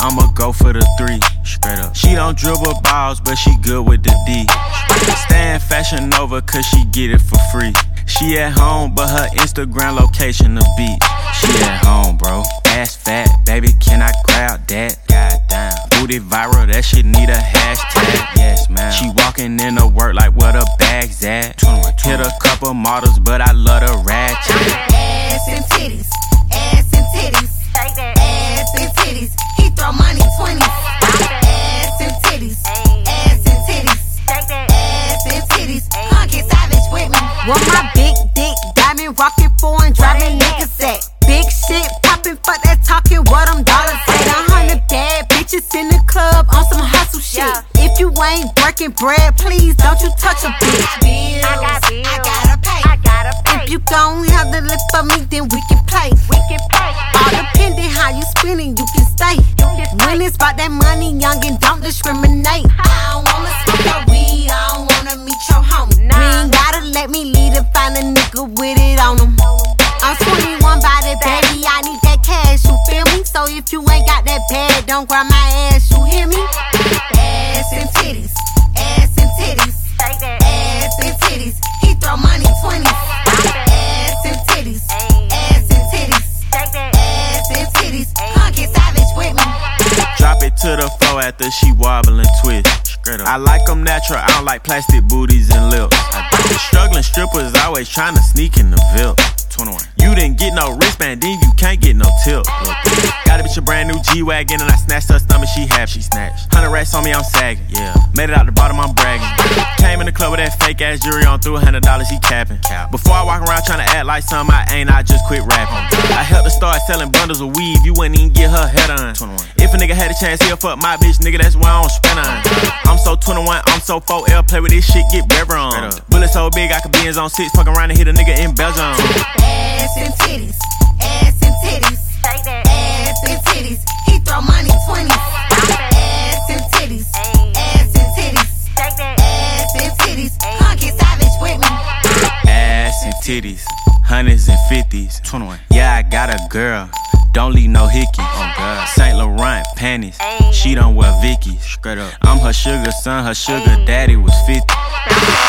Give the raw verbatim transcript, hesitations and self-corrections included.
I'ma go for the three. Straight up. She don't dribble balls, but she good with the D. Stay in Fashion Nova, cause she get it for free. She at home, but her Instagram location the beach. She at home, bro. Ass fat, baby, can I grab that? Goddamn. Booty viral, that shit need a hashtag. Yes, man. She walking into work like where the bag's at. Hit a couple models, but I love the ratchet. Ass and titties, ass and titties, ass and titties. He throw money twenties. Ass and titties, ass and titties, ass and titties. Huh, get savage with me. Want my big dick, diamond rockin' foreign, driving niggas at. Big shit poppin', fuck that talking, what them dollars at. A hundred bad bitches in the club on some hustle shit. If you ain't breaking bread, please don't you touch a bitch. Bills, I got bills. I gotta pay. I gotta pay. If you gon' have to look for me, then we can play. We can pay. All depending how you spendin', you can stay. You can stay. When it's about that money, young and don't discriminate. I don't wanna smoke your weed, I don't wanna meet your homie. You ain't gotta let me lead and find a nigga with it on him. I'm twenty-one by the baby, I need that cash, you feel me? So if you ain't got that bag, don't grab my ass, you hear me? Ass and titties, ass and titties, Take that. ass and titties. He throw money twenties. Ass and titties, ass and titties, Take that. ass and titties. Huh, get savage with me. Drop it to the floor after she wobble and twist. I like them natural, I don't like plastic booties and lips. Struggling strippers always trying to sneak in the V I P. twenty-one. You didn't get no wristband, then you can't get no tip. Got a bitch a brand new G-Wagon and I snatched her stomach, she happy. She snatched. Hundred racks on me, I'm sagging. Yeah. Made it out the bottom, I'm bragging. Came in the club with that fake ass jewelry on, threw a hundred dollars, he capping. Before I walk around trying to act like something I ain't, I just quit rapping. I helped her start selling bundles of weave, you wouldn't even get her head on. twenty-one. If a nigga had a chance, he'll fuck my bitch, nigga, that's why I don't spend on. I'm so twenty-one, I'm so four L, play with this shit, get better on. Bullet so big, I could be in zone six, fuck around and hit a nigga in Belgium. Ass and titties, ass and titties, Take that. ass and titties. He throw money twenties. Ass and titties, ass and titties, Take that. ass and titties. Huh, get savage with me. Ass and titties, hundreds and fifties. twenty-one. Yeah, I got a girl, don't leave no hickey. Oh God. Saint Laurent panties, she don't wear Vickies. Straight up. I'm her sugar son, her sugar daddy was fifty.